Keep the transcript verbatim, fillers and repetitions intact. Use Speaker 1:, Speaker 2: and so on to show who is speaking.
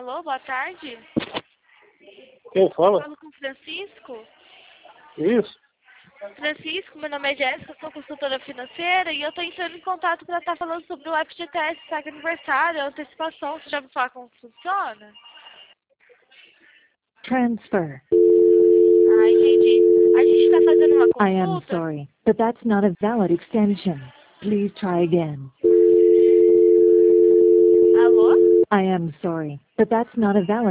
Speaker 1: Alô, boa tarde.
Speaker 2: Quem fala?
Speaker 1: Falo com o Francisco.
Speaker 2: Isso.
Speaker 1: Francisco, meu nome é Jéssica, sou consultora financeira e eu estou entrando em contato para estar falando sobre o F G T S, saga aniversário, antecipação. Você já ouviu falar como funciona?
Speaker 3: Transfer.
Speaker 1: Ah, entendi. A gente está fazendo uma
Speaker 3: I am
Speaker 1: consulta.
Speaker 3: sorry, but that's not a valid extension. Please try again.
Speaker 1: Alô?
Speaker 3: I am sorry, but that's not a valid